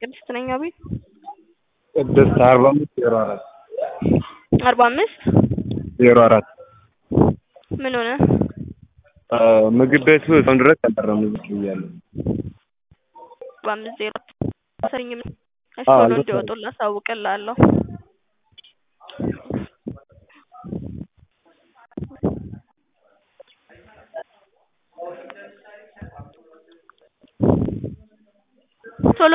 ቅድስት ነኝ አቤት ቅድስት 4504 4504 ምን ሆነ? ምግብ ቤቱ እስካሁን ድረስ አልጠራም ብያለሁ። 4504 አሰሪኝም እስካሁን እንዲወጡ ላሳውቅልሃለሁ።